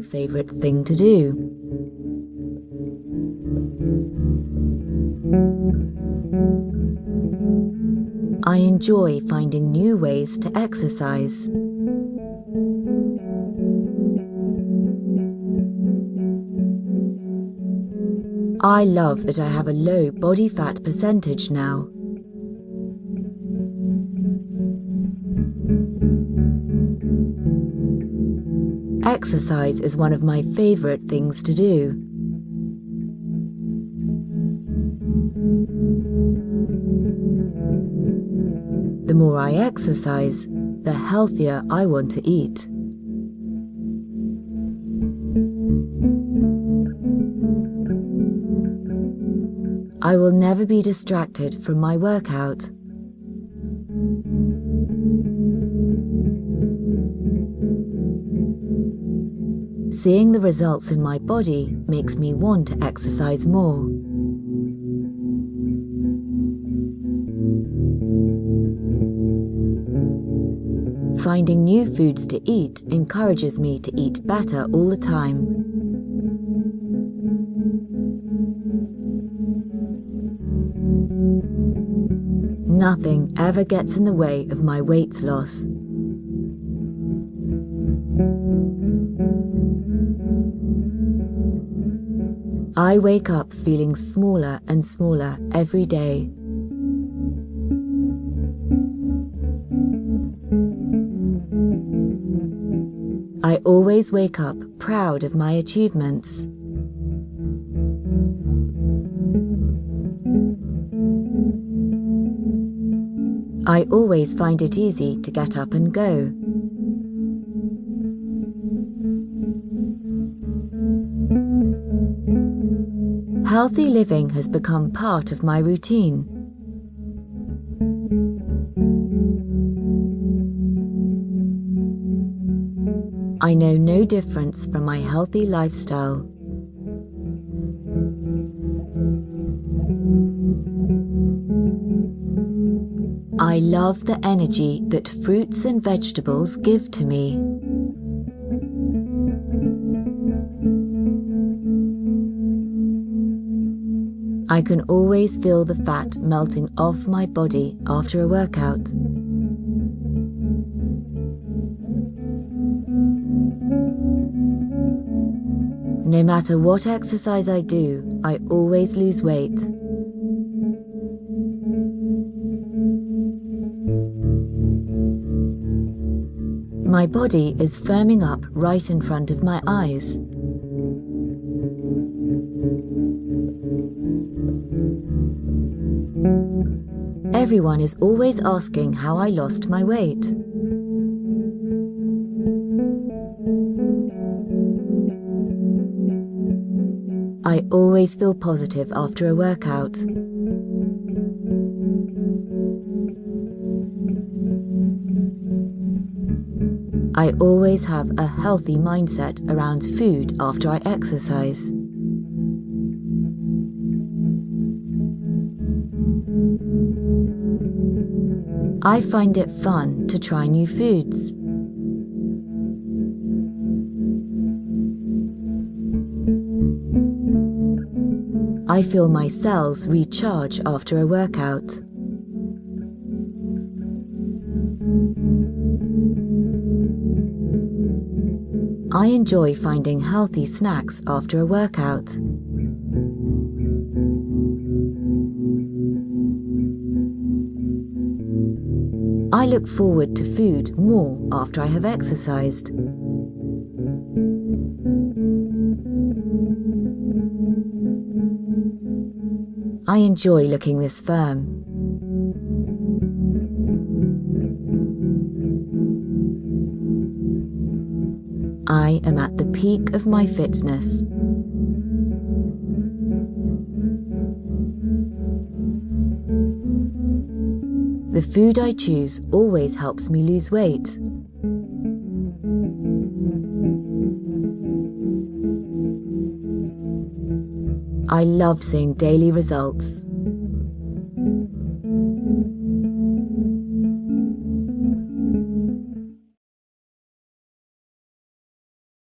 new favorite thing to do. I enjoy finding new ways to exercise. I love that I have a low body fat percentage now. Exercise is one of my favorite things to do. The more I exercise, the healthier I want to eat. I will never be distracted from my workout. Seeing the results in my body makes me want to exercise more. Finding new foods to eat encourages me to eat better all the time. Nothing ever gets in the way of my weight loss. I wake up feeling smaller and smaller every day. I always wake up proud of my achievements. I always find it easy to get up and go. Healthy living has become part of my routine. I know no difference from my healthy lifestyle. I love the energy that fruits and vegetables give to me. I can always feel the fat melting off my body after a workout. No matter what exercise I do, I always lose weight. My body is firming up right in front of my eyes. Everyone is always asking how I lost my weight. I always feel positive after a workout. I always have a healthy mindset around food after I exercise. I find it fun to try new foods. I feel my cells recharge after a workout. I enjoy finding healthy snacks after a workout. I look forward to food more after I have exercised. I enjoy looking this firm. I am at the peak of my fitness. The food I choose always helps me lose weight. I love seeing daily results.